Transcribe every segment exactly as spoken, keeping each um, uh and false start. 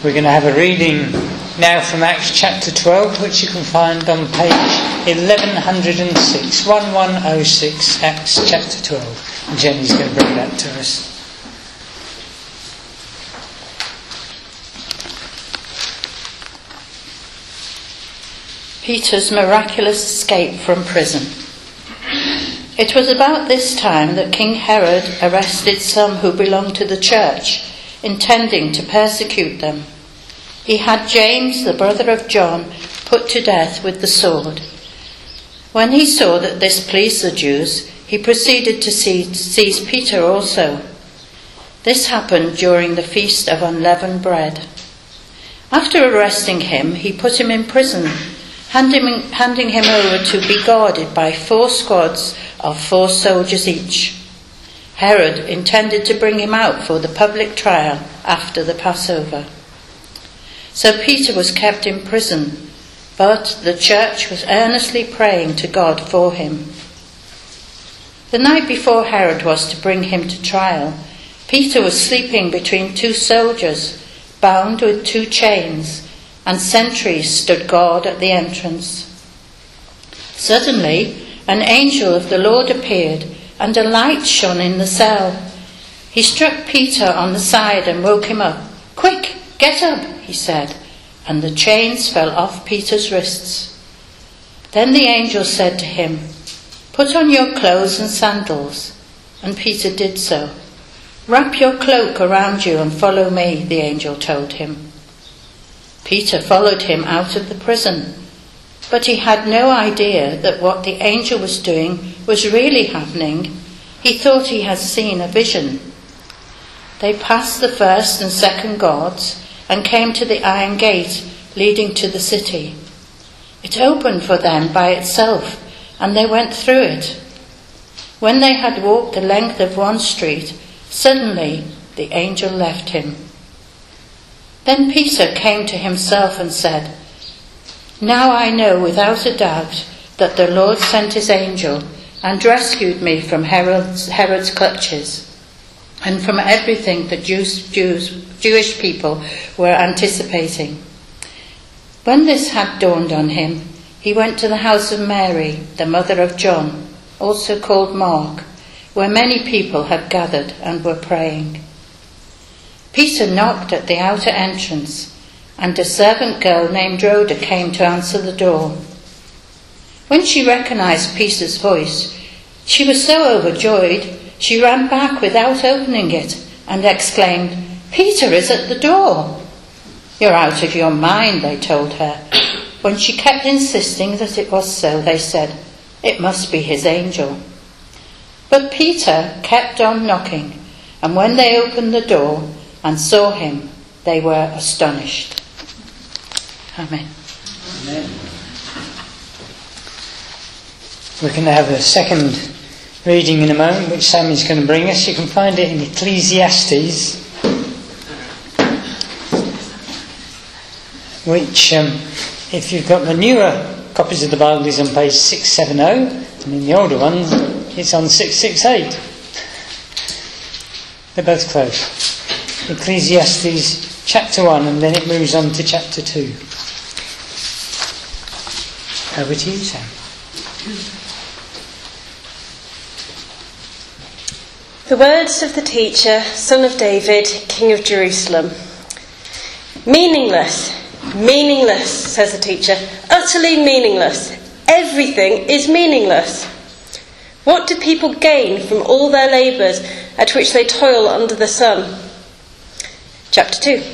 We're going to have a reading now from Acts chapter twelve, which you can find on page eleven oh six, eleven oh six, Acts chapter twelve. And Jenny's going to bring that to us. Peter's miraculous escape from prison. It was about this time that King Herod arrested some who belonged to the church, intending to persecute them. He had James, the brother of John, put to death with the sword. When he saw that this pleased the Jews, he proceeded to seize Peter also. This happened during the feast of unleavened bread. After arresting him, he put him in prison, handing, handing him over to be guarded by four squads of four soldiers each. Herod intended to bring him out for the public trial after the Passover. So Peter was kept in prison, but the church was earnestly praying to God for him. The night before Herod was to bring him to trial, Peter was sleeping between two soldiers, bound with two chains, and sentries stood guard at the entrance. Suddenly, an angel of the Lord appeared, and a light shone in the cell. He struck Peter on the side and woke him up. "Quick, get up," he said, and the chains fell off Peter's wrists. Then the angel said to him, "Put on your clothes and sandals," and Peter did so. "Wrap your cloak around you and follow me," the angel told him. Peter followed him out of the prison, but he had no idea that what the angel was doing was really happening. He thought he had seen a vision. They passed the first and second guards and came to the iron gate leading to the city. It opened for them by itself, and they went through it. When they had walked the length of one street, suddenly the angel left him. Then Peter came to himself and said, "Now I know without a doubt that the Lord sent his angel and rescued me from Herod's, Herod's clutches and from everything the Jews, Jews, Jewish people were anticipating." When this had dawned on him, he went to the house of Mary, the mother of John, also called Mark, where many people had gathered and were praying. Peter knocked at the outer entrance, and a servant girl named Rhoda came to answer the door. When she recognized Peter's voice, she was so overjoyed, she ran back without opening it and exclaimed, "Peter is at the door." "You're out of your mind," they told her. When she kept insisting that it was so, they said, "It must be his angel." But Peter kept on knocking, and when they opened the door and saw him, they were astonished. Amen. Amen. We're going to have a second reading in a moment, which Sammy's going to bring us. You can find it in Ecclesiastes, which, um, if you've got the newer copies of the Bible, is on page six seventy, and in the older ones, it's on six sixty-eight. They're both close. Ecclesiastes chapter one, and then it moves on to chapter two. Over to you, Sam. The words of the teacher, son of David, king of Jerusalem. Meaningless, meaningless, says the teacher, utterly meaningless. Everything is meaningless. What do people gain from all their labours at which they toil under the sun? Chapter two.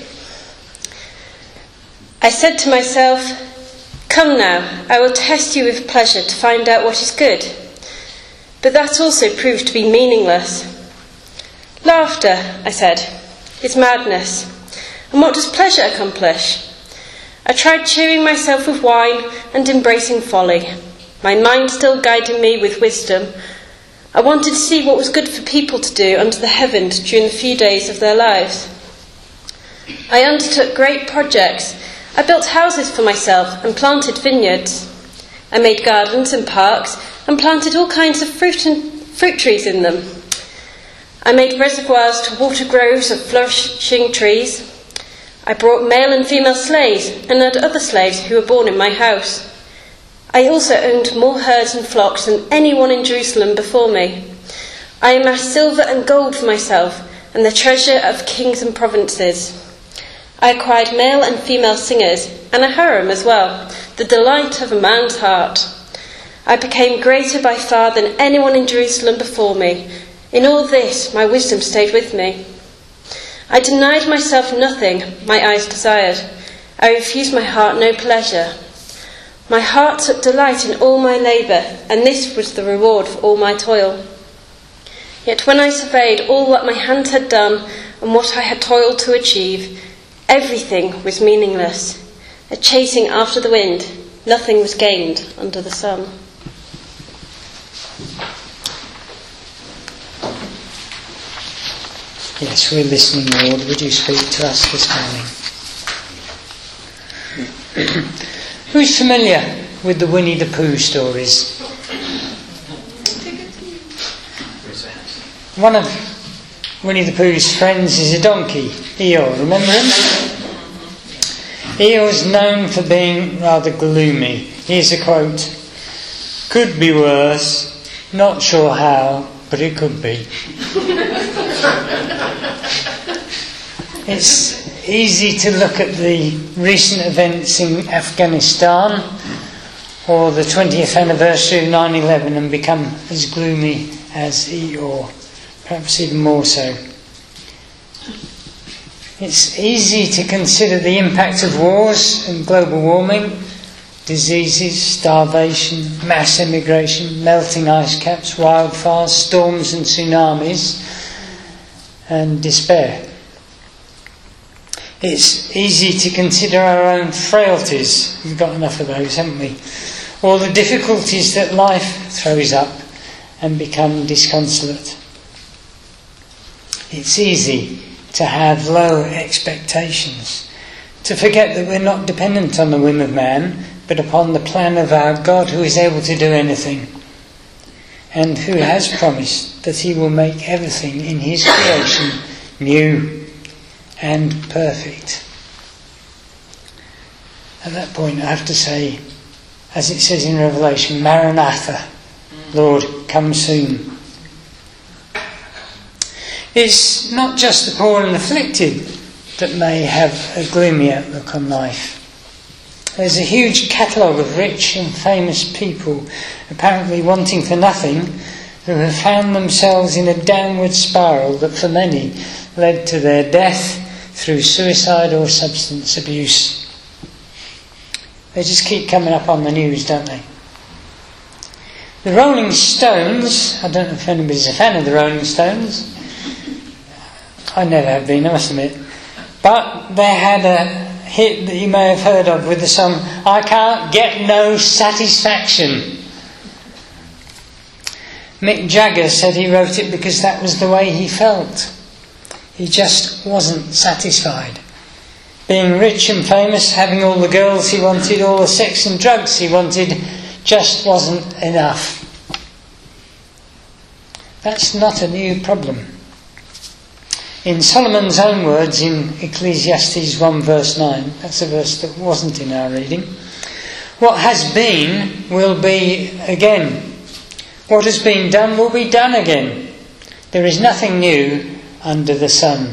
I said to myself, "Come now, I will test you with pleasure to find out what is good." But that also proved to be meaningless. "Laughter," I said, "is madness. And what does pleasure accomplish?" I tried cheering myself with wine and embracing folly, my mind still guiding me with wisdom. I wanted to see what was good for people to do under the heavens during the few days of their lives. I undertook great projects. I built houses for myself and planted vineyards. I made gardens and parks and planted all kinds of fruit and fruit trees in them. I made reservoirs to water groves of flourishing trees. I brought male and female slaves and had other slaves who were born in my house. I also owned more herds and flocks than anyone in Jerusalem before me. I amassed silver and gold for myself and the treasure of kings and provinces. I acquired male and female singers and a harem as well, the delight of a man's heart. I became greater by far than anyone in Jerusalem before me. In all this, my wisdom stayed with me. I denied myself nothing my eyes desired. I refused my heart no pleasure. My heart took delight in all my labour, and this was the reward for all my toil. Yet when I surveyed all that my hands had done and what I had toiled to achieve, everything was meaningless, a chasing after the wind. Nothing was gained under the sun. Yes, we're listening, Lord. Would you speak to us this morning? Who's familiar with the Winnie the Pooh stories? One of Winnie the Pooh's friends is a donkey, Eeyore. Remember him? Eeyore's known for being rather gloomy. Here's a quote. "Could be worse. Not sure how, but it could be." It's easy to look at the recent events in Afghanistan or the twentieth anniversary of nine eleven and become as gloomy as Eeyore, perhaps even more so. It's easy to consider the impact of wars and global warming, diseases, starvation, mass immigration, melting ice caps, wildfires, storms and tsunamis, and despair. It's easy to consider our own frailties. We've got enough of those, haven't we? Or the difficulties that life throws up and become disconsolate. It's easy to have low expectations, to forget that we're not dependent on the whim of man, but upon the plan of our God, who is able to do anything, and who has promised that he will make everything in his creation new and perfect. At that point, I have to say, as it says in Revelation, Maranatha, Lord, come soon. It's not just the poor and afflicted that may have a gloomy outlook on life. There's a huge catalogue of rich and famous people, apparently wanting for nothing, who have found themselves in a downward spiral that for many led to their death through suicide or substance abuse. They just keep coming up on the news, don't they? The Rolling Stones, I don't know if anybody's a fan of the Rolling Stones. I never have been, I must admit. But they had a hit that you may have heard of with the song, "I Can't Get No Satisfaction." Mick Jagger said he wrote it because that was the way he felt. He just wasn't satisfied. Being rich and famous, having all the girls he wanted, all the sex and drugs he wanted, just wasn't enough. That's not a new problem. In Solomon's own words in Ecclesiastes one verse nine, that's a verse that wasn't in our reading, what has been will be again. What has been done will be done again. There is nothing new under the sun.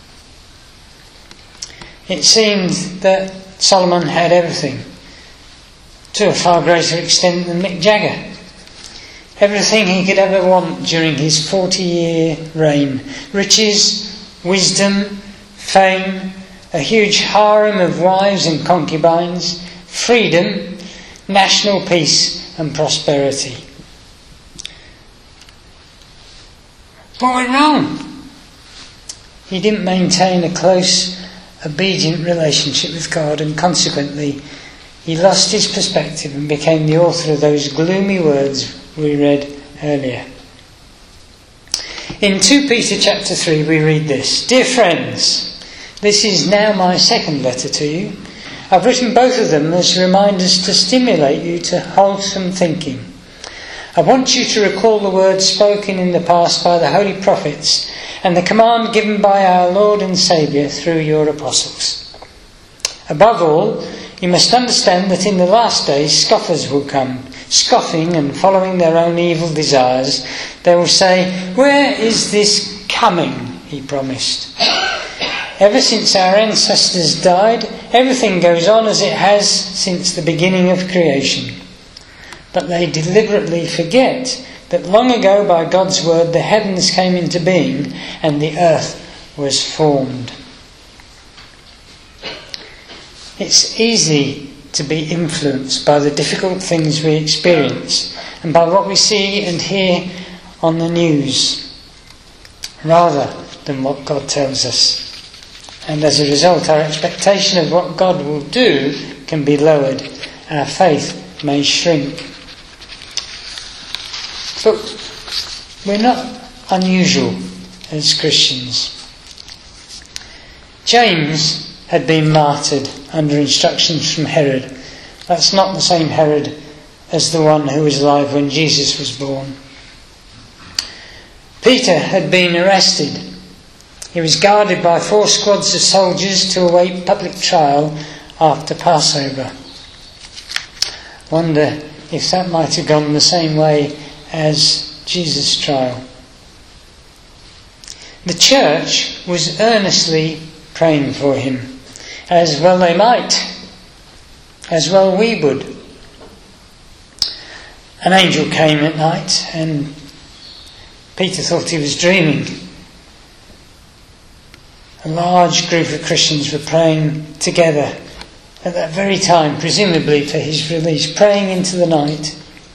It seemed that Solomon had everything, to a far greater extent than Mick Jagger. Everything he could ever want during his forty-year reign. Riches, wisdom, fame, a huge harem of wives and concubines, freedom, national peace and prosperity. What went wrong? He didn't maintain a close, obedient relationship with God, and consequently he lost his perspective and became the author of those gloomy words we read earlier. In Second Peter chapter three we read this: "Dear friends, this is now my second letter to you. I've written both of them as reminders to stimulate you to wholesome thinking. I want you to recall the words spoken in the past by the holy prophets and the command given by our Lord and Saviour through your apostles. Above all, you must understand that in the last days scoffers will come, scoffing and following their own evil desires. They will say, "Where is this coming he promised? Ever since our ancestors died, everything goes on as it has since the beginning of creation." But they deliberately forget that long ago by God's word the heavens came into being and the earth was formed. It's easy to be influenced by the difficult things we experience and by what we see and hear on the news, rather than what God tells us. And as a result, our expectation of what God will do can be lowered. Our faith may shrink. But we're not unusual as Christians. James had been martyred under instructions from Herod. That's not the same Herod as the one who was alive when Jesus was born. Peter had been arrested. He was guarded by four squads of soldiers to await public trial after Passover. Wonder if that might have gone the same way as Jesus' trial. The church was earnestly praying for him, as well they might, as well we would. An angel came at night and Peter thought he was dreaming. A large group of Christians were praying together at that very time, presumably for his release, praying into the night.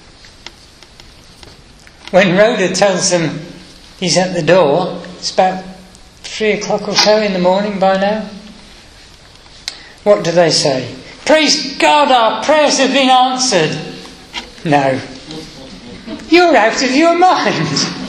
When Rhoda tells them he's at the door, it's about three o'clock or so in the morning by now. What do they say? "Praise God, our prayers have been answered." No. You're out of your mind.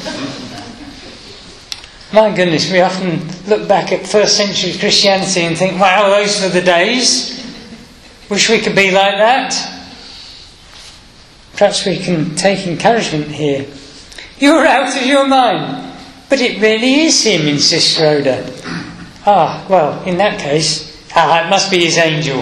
My goodness, we often look back at first century Christianity and think, wow, those were the days. Wish we could be like that. Perhaps we can take encouragement here. You're out of your mind. But it really is him, insists Rhoda. Ah, well, in that case, ah, it must be his angel.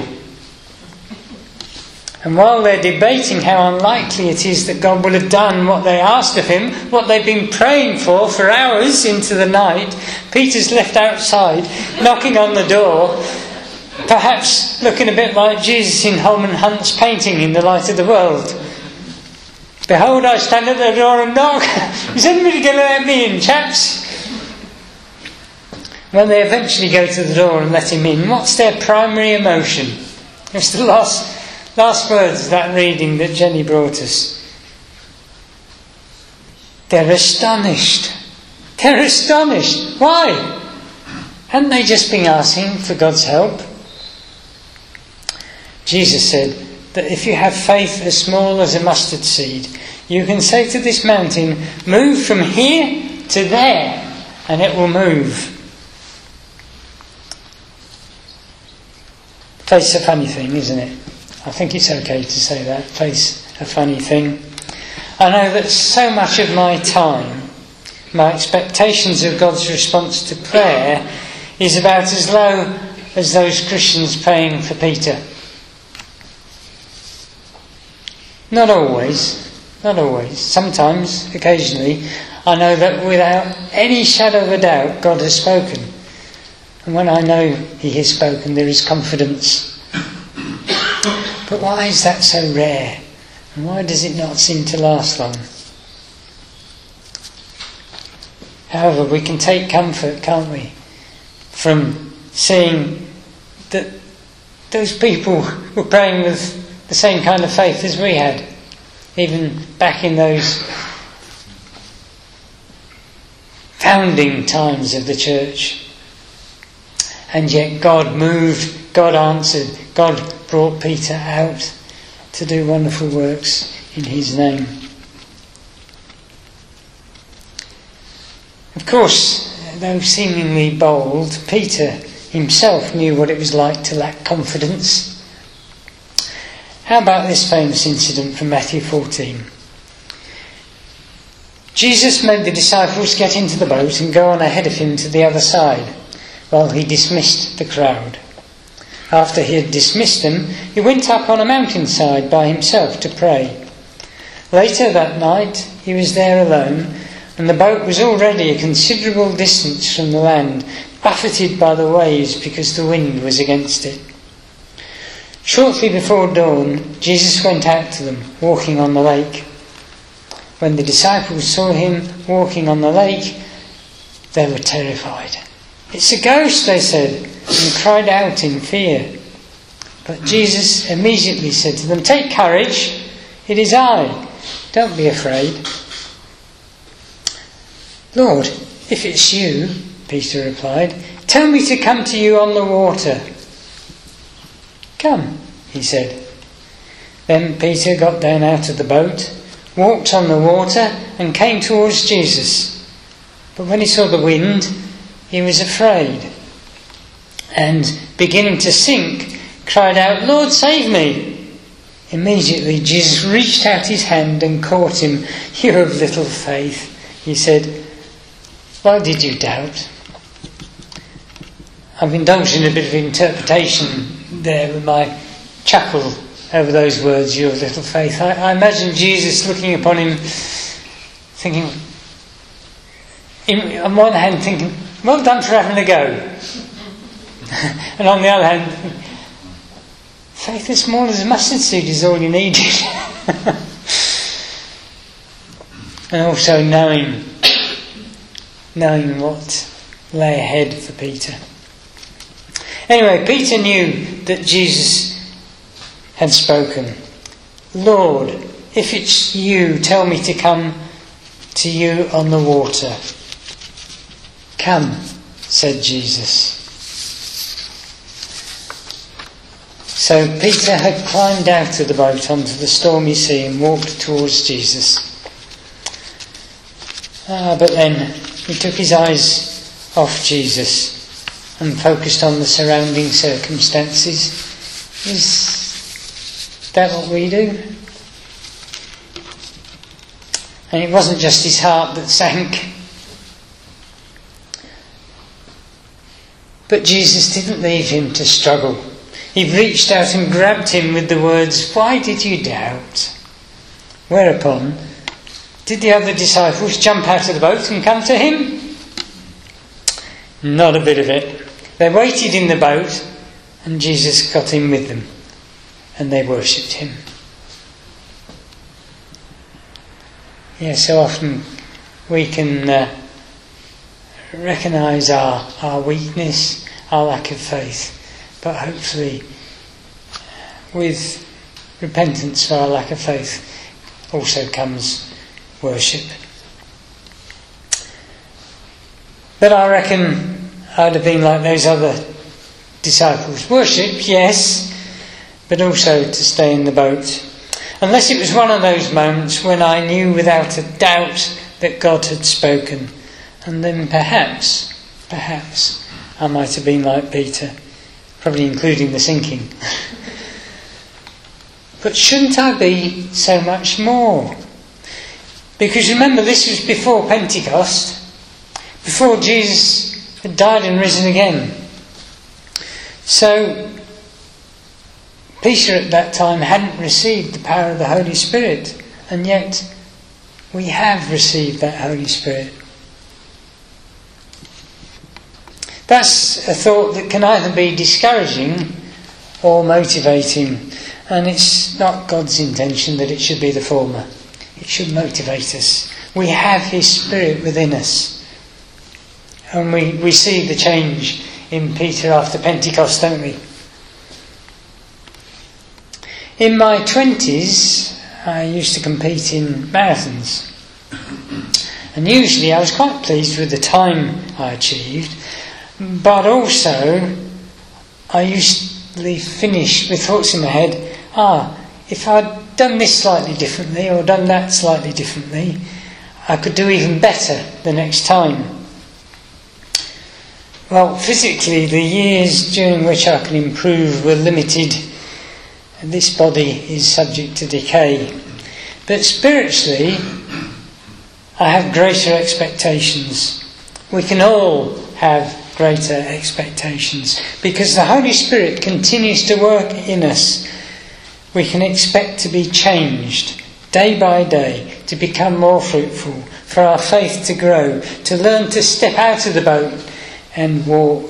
And while they're debating how unlikely it is that God will have done what they asked of him, what they've been praying for for hours into the night, Peter's left outside, knocking on the door, perhaps looking a bit like Jesus in Holman Hunt's painting In the Light of the World. "Behold, I stand at the door and knock. Is anybody going to let me in, chaps?" When they eventually go to the door and let him in, what's their primary emotion? It's the last, last words of that reading that Jenny brought us. They're astonished. They're astonished. Why? Hadn't they just been asking for God's help? Jesus said that if you have faith as small as a mustard seed, you can say to this mountain, "Move from here to there," and it will move. Faith's a funny thing, isn't it? I think it's okay to say that. Faith's a funny thing. I know that so much of my time, my expectations of God's response to prayer, is about as low as those Christians praying for Peter. Not always, not always. Sometimes, occasionally, I know that without any shadow of a doubt, God has spoken. And when I know he has spoken, there is confidence. But why is that so rare? And why does it not seem to last long? However, we can take comfort, can't we, from seeing that those people were praying with the same kind of faith as we had, even back in those founding times of the church. And yet God moved, God answered, God brought Peter out to do wonderful works in his name. Of course, though seemingly bold, Peter himself knew what it was like to lack confidence. How about this famous incident from Matthew fourteen? Jesus made the disciples get into the boat and go on ahead of him to the other side, while he dismissed the crowd. After he had dismissed them, he went up on a mountainside by himself to pray. Later that night he was there alone, and the boat was already a considerable distance from the land, buffeted by the waves because the wind was against it. Shortly before dawn, Jesus went out to them, walking on the lake. When the disciples saw him walking on the lake, they were terrified. "It's a ghost," they said, and cried out in fear. But Jesus immediately said to them, "Take courage, it is I. Don't be afraid." "Lord, if it's you," Peter replied, "tell me to come to you on the water." "Come," he said. Then Peter got down out of the boat, walked on the water, and came towards Jesus. But when he saw the wind, he was afraid, and beginning to sink, cried out, "Lord, save me!" Immediately Jesus reached out his hand and caught him. "You of little faith," he said, "why did you doubt?" I've indulged in a bit of interpretation there with my chuckle over those words, "you of little faith." I, I imagine Jesus looking upon him, thinking, in, on one hand thinking, "Well done for having a go," and on the other hand, faith as small as a mustard seed is all you needed. And also knowing, knowing what lay ahead for Peter. Anyway, Peter knew that Jesus had spoken. "Lord, if it's you, tell me to come to you on the water." "Come," said Jesus. So Peter had climbed out of the boat onto the stormy sea and walked towards Jesus. Ah, but then he took his eyes off Jesus and focused on the surrounding circumstances. Is that what we do? And it wasn't just his heart that sank. But Jesus didn't leave him to struggle. He reached out and grabbed him with the words, "Why did you doubt?" Whereupon, did the other disciples jump out of the boat and come to him? Not a bit of it. They waited in the boat, and Jesus got in with them, and they worshipped him. Yeah, so often we can uh, recognise our, our weakness, our lack of faith, but hopefully with repentance for our lack of faith also comes worship. But I reckon I'd have been like those other disciples. Worship, yes, but also to stay in the boat. Unless it was one of those moments when I knew without a doubt that God had spoken. And then perhaps, perhaps, I might have been like Peter, probably including the sinking. But shouldn't I be so much more? Because remember, this was before Pentecost, before Jesus had died and risen again. So Peter at that time hadn't received the power of the Holy Spirit, and yet we have received that Holy Spirit. That's a thought that can either be discouraging or motivating, and it's not God's intention that it should be the former. It should motivate us. We have His Spirit within us, and we, we see the change in Peter after Pentecost, don't we? In my twenties, I used to compete in marathons, and usually I was quite pleased with the time I achieved, but also I usually finished with thoughts in my head, ah, if I'd done this slightly differently or done that slightly differently, I could do even better the next time. Well, physically, the years during which I can improve were limited, and this body is subject to decay. But spiritually, I have greater expectations. We can all have greater expectations. Because the Holy Spirit continues to work in us, we can expect to be changed day by day, to become more fruitful, for our faith to grow, to learn to step out of the boat and walk.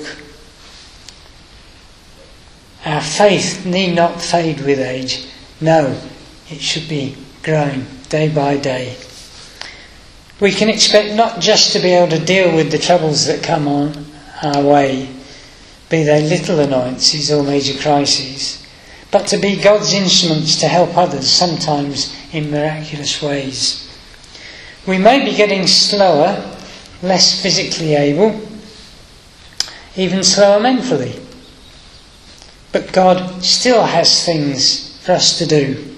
Our faith need not fade with age. No, it should be growing day by day. We can expect not just to be able to deal with the troubles that come on our way, be they little annoyances or major crises, but to be God's instruments to help others, sometimes in miraculous ways. We may be getting slower, less physically able, even slower mentally. But God still has things for us to do.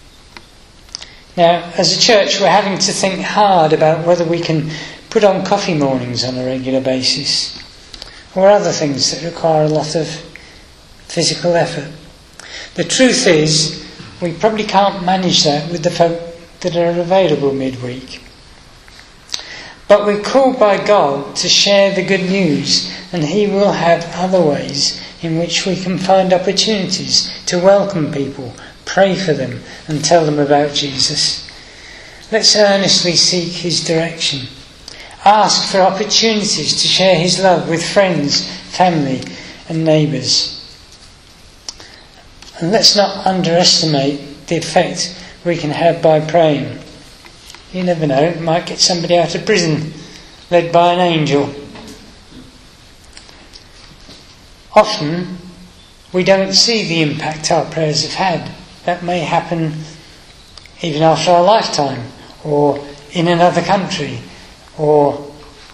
Now, as a church, we're having to think hard about whether we can put on coffee mornings on a regular basis, or other things that require a lot of physical effort. The truth is, we probably can't manage that with the folk that are available midweek. But we're called by God to share the good news, and He will have other ways in which we can find opportunities to welcome people, pray for them, and tell them about Jesus. Let's earnestly seek His direction. Ask for opportunities to share His love with friends, family, and neighbours. And let's not underestimate the effect we can have by praying. You never know, it might get somebody out of prison, led by an angel. Often, we don't see the impact our prayers have had. That may happen even after our lifetime, or in another country, or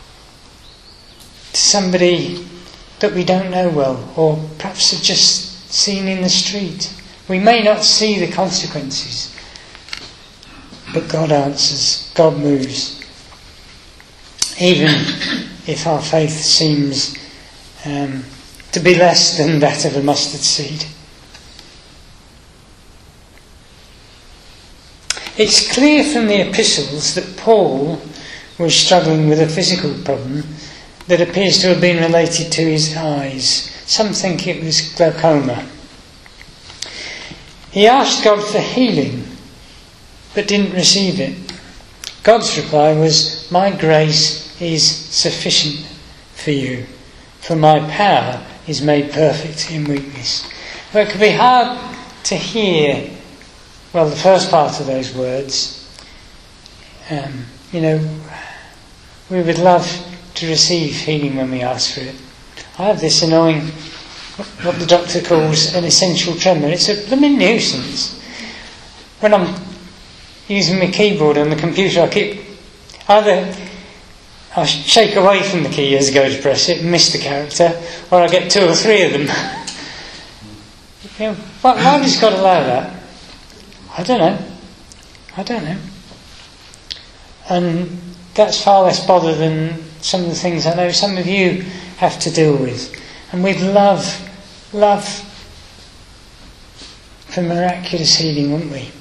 to somebody that we don't know well, or perhaps have just seen in the street. We may not see the consequences, but God answers, God moves. Even if our faith seems um, to be less than that of a mustard seed. It's clear from the epistles that Paul was struggling with a physical problem that appears to have been related to his eyes. Some think it was glaucoma. He asked God for healing, but didn't receive it. God's reply was, "My grace is sufficient for you, for my power is made perfect in weakness." Well, it could be hard to hear, well, the first part of those words. Um, you know, we would love to receive healing when we ask for it. I have this annoying, what the doctor calls an essential tremor. It's a blooming nuisance. When I'm using my keyboard on the computer, I keep either I shake away from the key as I go to press it and miss the character, or I get two or three of them. You know, why, why does God allow that? I don't know. I don't know. And that's far less bother than some of the things I know some of you have to deal with. And we'd love, love for miraculous healing, wouldn't we?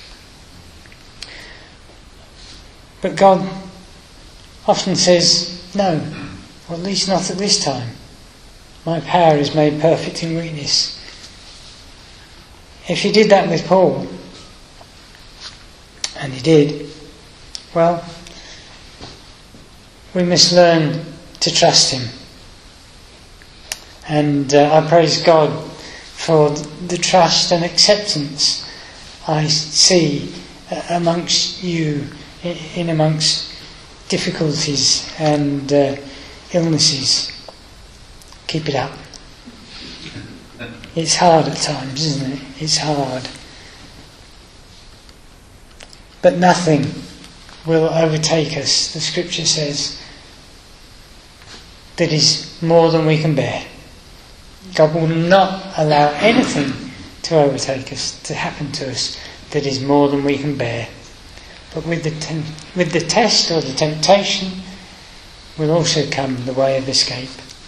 But God often says, no, or at least not at this time. My power is made perfect in weakness. If He did that with Paul, and He did, well, we must learn to trust Him. And uh, I praise God for the trust and acceptance I see uh, amongst you, in, in amongst difficulties and uh, illnesses. Keep it up. It's hard at times, isn't it? It's hard. But nothing will overtake us, the Scripture says, that is more than we can bear. God will not allow anything to overtake us, to happen to us, that is more than we can bear. But with the tem- with the test or the temptation will also come the way of escape.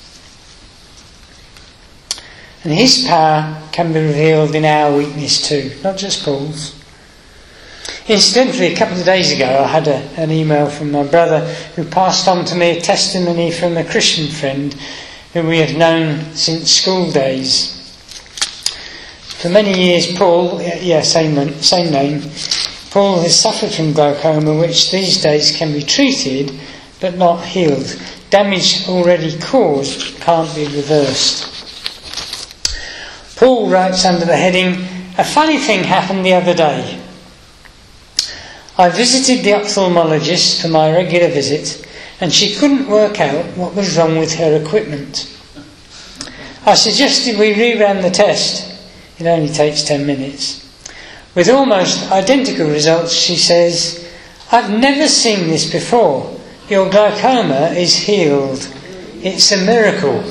And His power can be revealed in our weakness too, not just Paul's. Incidentally, a couple of days ago I had a, an email from my brother who passed on to me a testimony from a Christian friend who we have known since school days. For many years, Paul, yeah, same, same name, Paul has suffered from glaucoma, which these days can be treated but not healed. Damage already caused can't be reversed. Paul writes under the heading, "A funny thing happened the other day. I visited the ophthalmologist for my regular visit, and she couldn't work out what was wrong with her equipment. I suggested we reran the test. It only takes ten minutes. With almost identical results, she says, 'I've never seen this before. Your glaucoma is healed. It's a miracle.'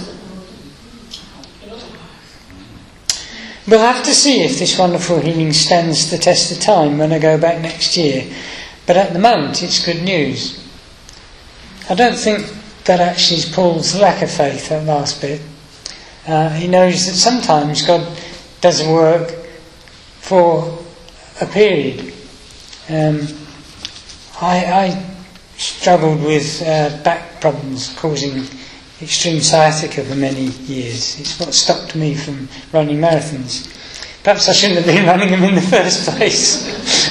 We'll have to see if this wonderful healing stands the test of time when I go back next year, but at the moment it's good news." I don't think that actually is Paul's lack of faith, that last bit. Uh, he knows that sometimes God doesn't work for a period. Um, I, I struggled with uh, back problems causing extreme sciatica for many years. It's what stopped me from running marathons. Perhaps I shouldn't have been running them in the first place.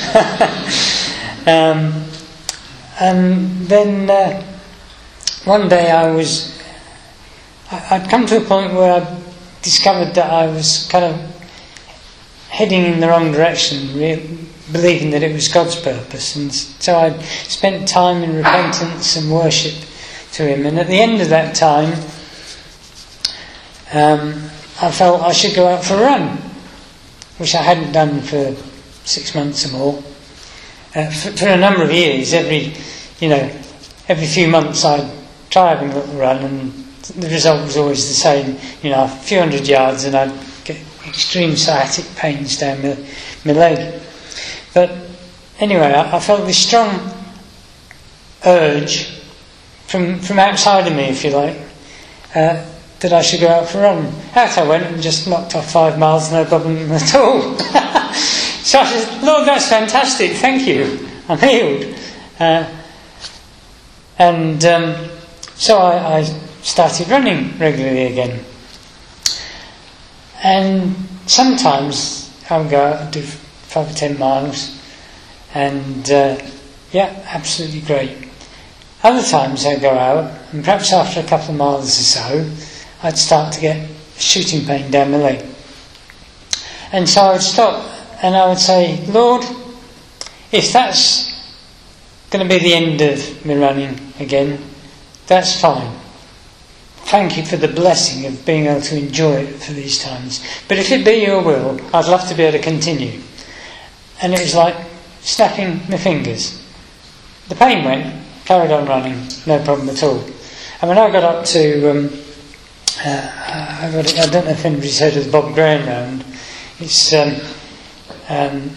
um, and then uh, one day I was, I, I'd come to a point where I discovered that I was kind of heading in the wrong direction, re- believing that it was God's purpose. And so I spent time in repentance and worship to Him. And at the end of that time, um, I felt I should go out for a run, which I hadn't done for six months or more. Uh, for, for a number of years, every, you know, every few months I'd try having a little run, and the result was always the same. You know, a few hundred yards, and I'd get extreme sciatic pains down my, my leg. But anyway, I, I felt this strong urge from from outside of me, if you like, uh, that I should go out for a run. Out I went and just knocked off five miles, no problem at all. So I said, "Lord, that's fantastic, thank you, I'm healed." Uh, and um, so I, I started running regularly again. And sometimes I would go out and do five or ten miles, and uh, yeah, absolutely great. Other times I'd go out, and perhaps after a couple of miles or so, I'd start to get shooting pain down my leg. And so I would stop and I would say, "Lord, if that's going to be the end of me running again, that's fine. Thank you for the blessing of being able to enjoy it for these times. But if it be your will, I'd love to be able to continue." And it was like snapping my fingers. The pain went, carried on running, no problem at all. And when I got up to, um, uh, I, got, I don't know if anybody's heard of the Bob Graham round. It's um, um,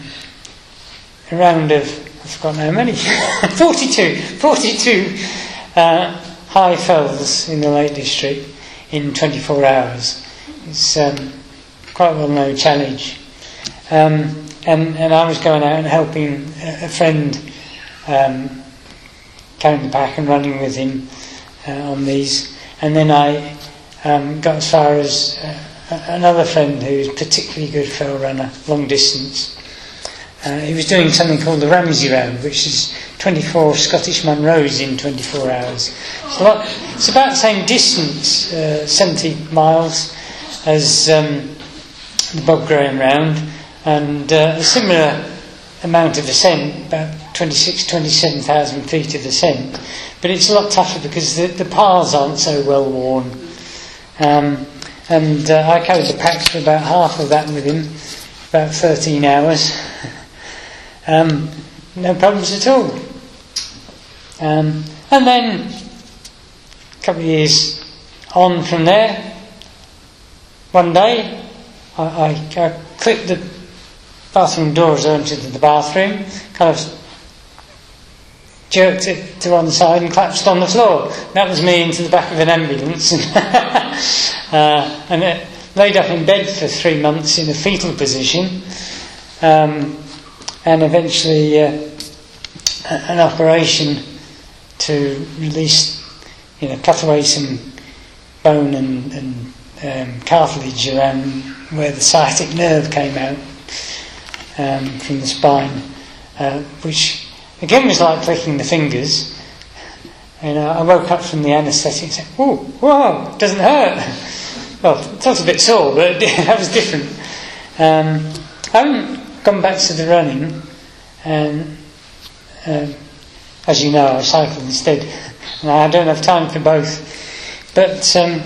a round of, I've forgotten how many, forty-two, forty-two uh, high fells in the Lake District in twenty-four hours. It's um, quite a well-known challenge. Um, and, and I was going out and helping a, a friend um, carrying the pack and running with him uh, on these. And then I um, got as far as uh, another friend who's a particularly good fell runner, long distance. Uh, he was doing something called the Ramsey Round, which is twenty-four Scottish Munros in twenty-four hours. It's, a lot, it's about the same distance, uh, seventy miles, as um, the Bob Graham Round, and uh, a similar amount of ascent, about twenty-six, twenty-seven thousand feet of ascent. But it's a lot tougher because the, the paths aren't so well worn. Um, and uh, I carried the packs for about half of that with him, about thirteen hours. Um, no problems at all. Um, and then a couple of years on from there, one day I, I, I clipped the bathroom door as I entered the bathroom, kind of jerked it to one side and collapsed on the floor. That was me into the back of an ambulance. uh, and it laid up in bed for three months in a fetal position. Um, and eventually uh, an operation to release, you know, cut away some bone and, and um, cartilage around where the sciatic nerve came out um, from the spine, uh, which again was like clicking the fingers. And uh, I woke up from the anaesthetic and said, "Oh, whoa, it doesn't hurt." Well, it felt a bit sore, but that was different. Um, I haven't gone back to the running, and uh, as you know, I cycle instead, and I don't have time for both. But um,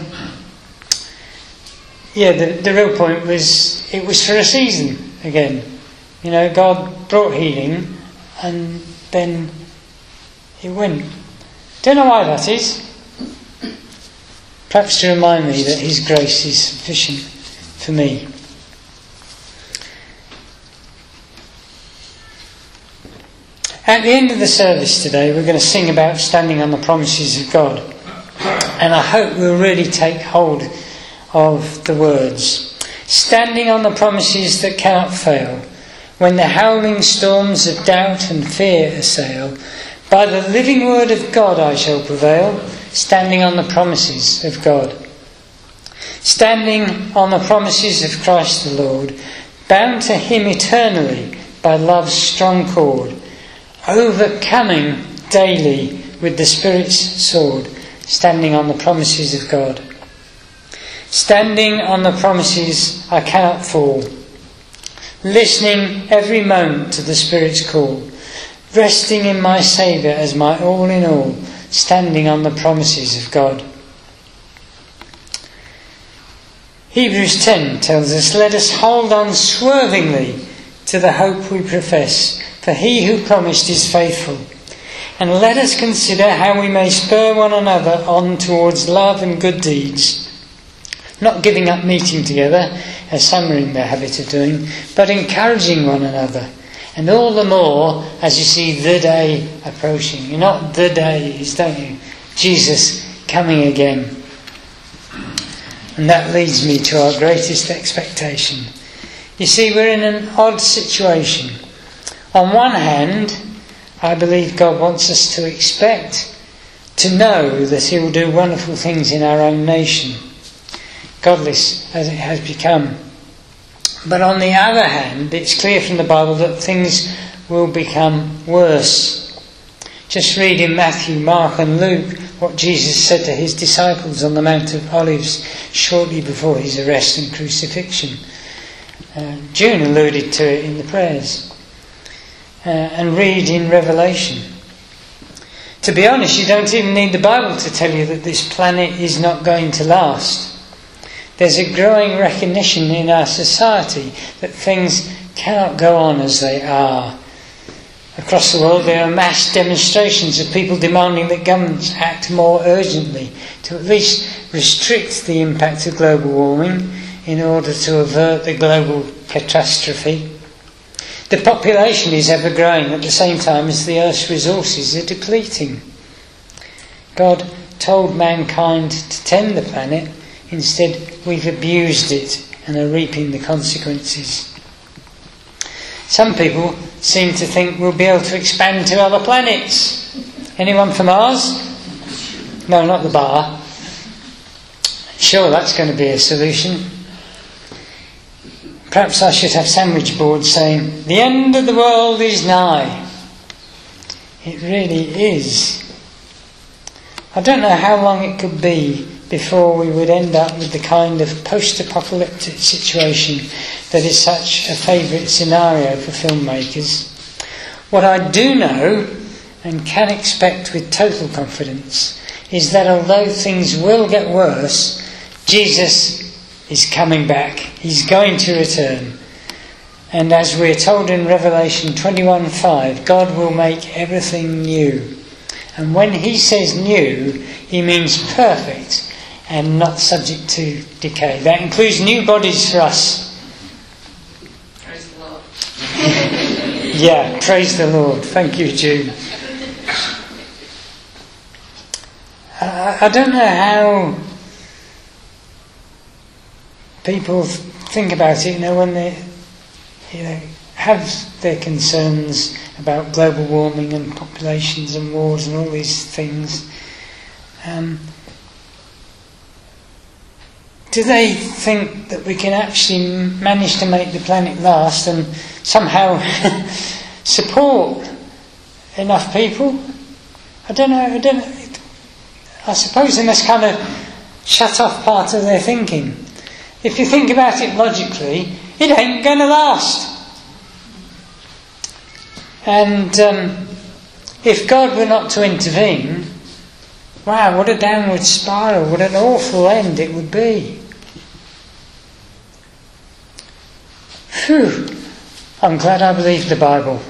yeah, the, the real point was it was for a season again. You know, God brought healing, and then it went. Don't know why that is. Perhaps to remind me that His grace is sufficient for me. At the end of the service today, we're going to sing about standing on the promises of God. And I hope we'll really take hold of the words. Standing on the promises that cannot fail, when the howling storms of doubt and fear assail, by the living word of God I shall prevail, standing on the promises of God. Standing on the promises of Christ the Lord, bound to Him eternally by love's strong cord, overcoming daily with the Spirit's sword, standing on the promises of God. Standing on the promises I cannot fall, listening every moment to the Spirit's call, resting in my Saviour as my all in all, standing on the promises of God. Hebrews ten tells us, "Let us hold unswervingly to the hope we profess, for He who promised is faithful. And let us consider how we may spur one another on towards love and good deeds, not giving up meeting together, as some are in the habit of doing, but encouraging one another. And all the more as you see the day approaching." You know what the day is, don't you? Jesus coming again. And that leads me to our greatest expectation. You see, we're in an odd situation. On one hand, I believe God wants us to expect, to know that He will do wonderful things in our own nation, godless as it has become. But on the other hand, it's clear from the Bible that things will become worse. Just read in Matthew, Mark and Luke what Jesus said to His disciples on the Mount of Olives shortly before His arrest and crucifixion. Uh, June alluded to it in the prayers. Uh, and read in Revelation. To be honest, you don't even need the Bible to tell you that this planet is not going to last. There's a growing recognition in our society that things cannot go on as they are. Across the world there are mass demonstrations of people demanding that governments act more urgently to at least restrict the impact of global warming in order to avert the global catastrophe. The population is ever growing at the same time as the Earth's resources are depleting. God told mankind to tend the planet. Instead, we've abused it and are reaping the consequences. Some people seem to think we'll be able to expand to other planets. Anyone from Mars? No, not the bar. Sure, that's going to be a solution. Perhaps I should have sandwich boards saying, "The end of the world is nigh." It really is. I don't know how long it could be before we would end up with the kind of post-apocalyptic situation that is such a favourite scenario for filmmakers. What I do know, and can expect with total confidence, is that although things will get worse, Jesus is coming back. He's going to return. And as we're told in Revelation twenty-one five, God will make everything new. And when He says new, He means perfect and not subject to decay. That includes new bodies for us. Praise the Lord. Yeah, praise the Lord. Thank you, June. I, I don't know how people think about it, you know, when they, you know, have their concerns about global warming and populations and wars and all these things. Um, do they think that we can actually manage to make the planet last and somehow support enough people? I don't know. I don't. I suppose they must kind of shut off part of their thinking. If you think about it logically, it ain't going to last. And um, if God were not to intervene, wow, what a downward spiral, what an awful end it would be. Phew. I'm glad I believe the Bible.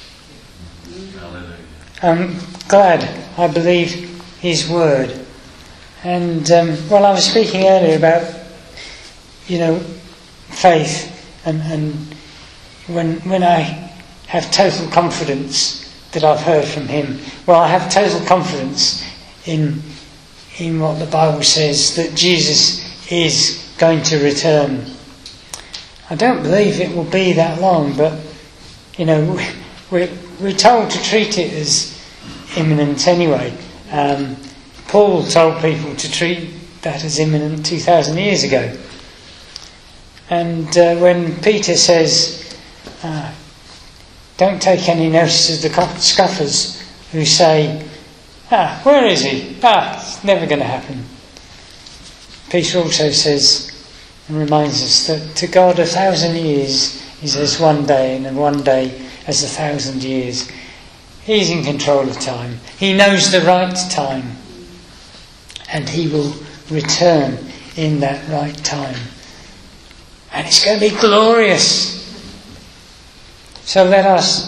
I'm glad I believe His Word. And, um, well, I was speaking earlier about, you know, faith and, and when when I have total confidence that I've heard from Him. Well, I have total confidence in in what the Bible says, that Jesus is going to return. I don't believe it will be that long, but, you know, we're, we're told to treat it as imminent anyway. Um, Paul told people to treat that as imminent two thousand years ago. And uh, when Peter says, uh, don't take any notice of the scoffers who say, ah, where is he? Ah, it's never going to happen. Peter also says and reminds us that to God a thousand years is as one day, and one day as a thousand years. He's in control of time. He knows the right time. And He will return in that right time. And it's going to be glorious. So let us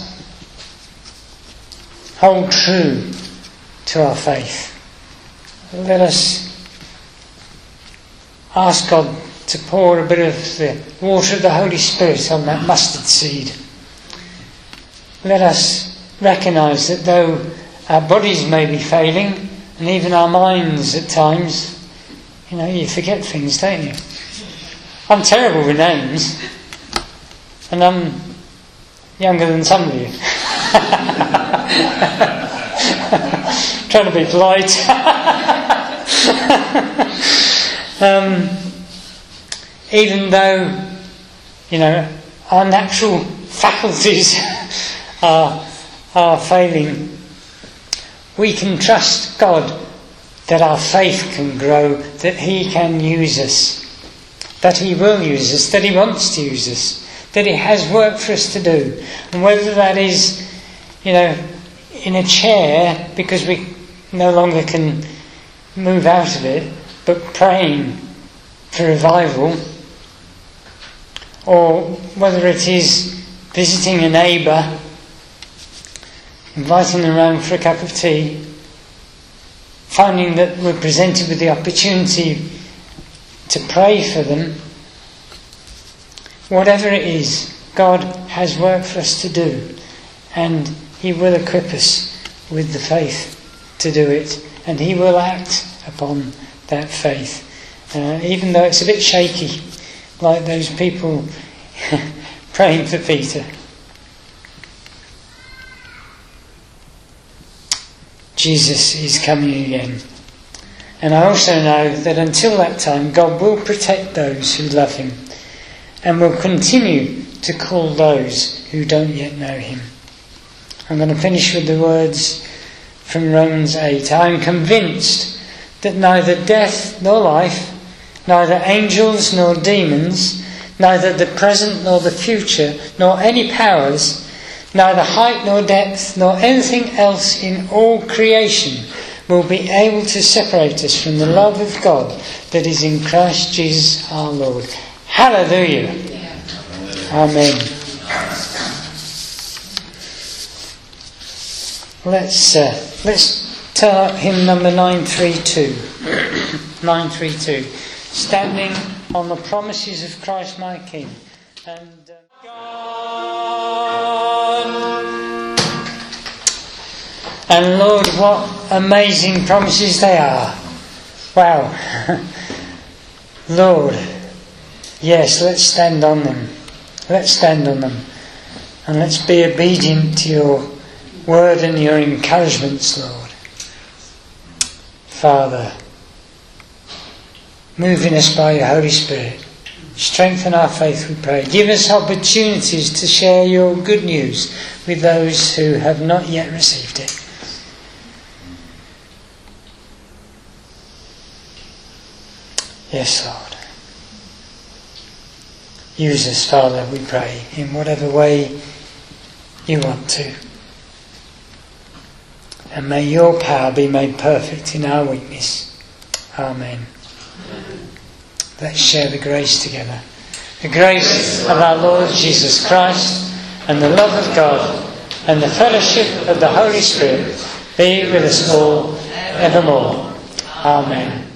hold true to our faith. Let us ask God to pour a bit of the water of the Holy Spirit on that mustard seed. Let us recognise that though our bodies may be failing, and even our minds at times, you know, you forget things, don't you? I'm terrible with names, and I'm younger than some of you. Trying to be polite. um, even though, you know, our natural faculties are are failing, we can trust God that our faith can grow, that He can use us, that He will use us, that He wants to use us, that He has work for us to do. And whether that is, you know, in a chair because we no longer can move out of it, but praying for revival, or whether it is visiting a neighbour, inviting them around for a cup of tea, finding that we're presented with the opportunity to pray for them. Whatever it is, God has work for us to do, and He will equip us with the faith to do it, and He will act upon that faith, uh, even though it's a bit shaky, like those people praying for Peter. Jesus is coming again. And I also know that until that time, God will protect those who love Him and will continue to call those who don't yet know Him. I'm going to finish with the words from Romans eight. I am convinced that neither death nor life, neither angels nor demons, neither the present nor the future, nor any powers, neither height nor depth, nor anything else in all creation will be able to separate us from the love of God that is in Christ Jesus our Lord. Hallelujah. Amen. Let's uh, let's turn up hymn number nine three two. nine three two. Standing on the promises of Christ my King. And uh, And Lord, what amazing promises they are. Wow. Lord, yes, let's stand on them. Let's stand on them. And let's be obedient to your word and your encouragements, Lord. Father, Move in us by your Holy Spirit. Strengthen our faith, we pray. Give us opportunities to share your good news with those who have not yet received it. Yes, Lord. Use us, Father, we pray, in whatever way you want to. And may your power be made perfect in our weakness. Amen. Let's share the grace together. The grace of our Lord Jesus Christ and the love of God and the fellowship of the Holy Spirit be with us all evermore. Amen.